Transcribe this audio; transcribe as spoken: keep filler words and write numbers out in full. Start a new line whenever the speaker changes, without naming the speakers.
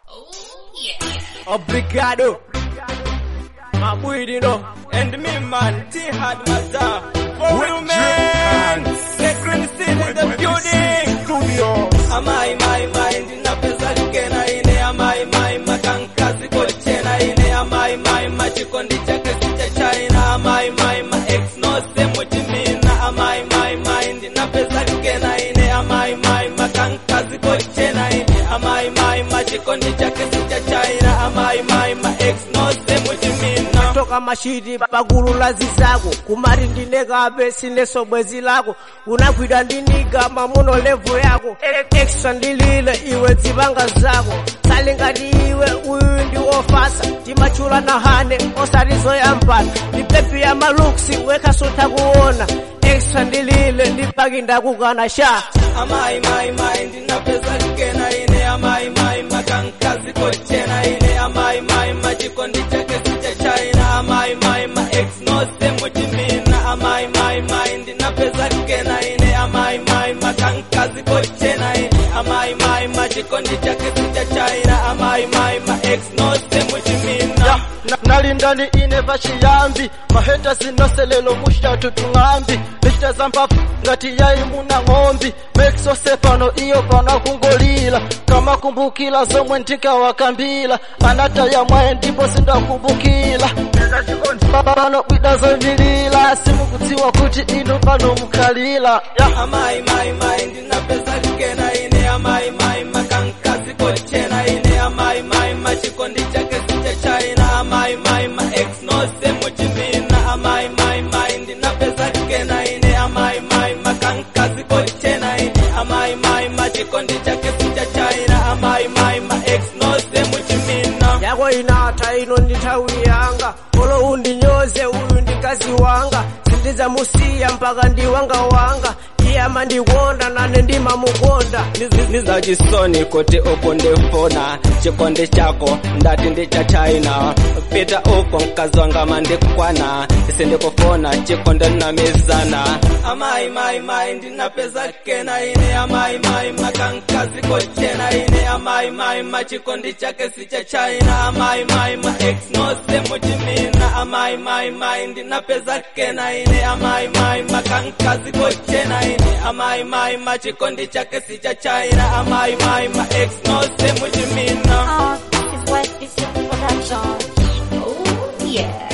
Oh, yeah.
Obrigado. Mabuidino.
And me man, T-Hard Mazar. For you man. Secret City in the building.
Studio.
Amai, my mind, na pesa kena ine. Amai, my makankazi kolchena ine. Amai, my machikondi chake sicha China. Amai, my ma ex no se mujimina. Amai, my mind, na pesa kena ine. Amai, my makankazi kolchena ine. Amai, my machikondi chake sicha China. Amai, my ma ex no se mujimina.
Toka mashidi pagulu lazi zako kumari ndineka besine sobwezi lako unakwida ndiniga mamuno levo yako extra ndilile iwe zibanga zako salingati iwe uyu ndi ofasa timachula na hane osarizo ya mpana nipepi ya maluksi weka sota kuona extra ndilile ndipakinda kukana sha
Amai my mind na pesa kena ine. Amai my makankazi kolchena ine. Amai my machikondi chake sicha China. Amai my ma ex no se mujimina. Amai my mind na pesa kena ine. Amai my makankazi kolchena ine. Amai my machikondi chake sicha China. Amai my ma ex no se mujimina.
Nalindani ine vachiyambi maheta sinoselelo mushatu tungambi lichita zampafu ngati yai muna ngombi mekso sepano iyo pana kungolila kama kumbukila zomwe ntika wakambila anata ya mwae ndipo sinda kumbukila pano kwida zonilila simu kutiwa kuti inu pano mkalila
yeah. Amai my mind na pesa kena ine. Amai my makankazi kolchena ine. Amai my machikondi chake sicha China. Amai my ma ex no se mujimina. Amai my mind na pesa kena ine. Amai my makankazi kolchena ine. Amai my machikondi chake sicha China. Amai my ma ex no se mujimina.
yako inata ino nditawi yanga olo undinyoze uyu ndikazi wanga sindiza musiya mpaka ndiwanga wanga iyama ndikonda nane ndima mukonda
niza chisoni kuti ukunde fona chikonde chako ndati ndicha China pita uko mkazi wanga mandikwana isindikufona chikonde namizana. Amai my mind na pesa kena ine. Amai my makankazi kolchena ine. Amai my machikondi chake sicha China. Amai my ma ex no se mujimina. Amai my mind na pesa kena ine. Amai my makankazi kolchena ine. Amai my machikondi chake sicha China. Amai my ma ex no se mujimina.
Oh, this is what is your production. Oh, yeah.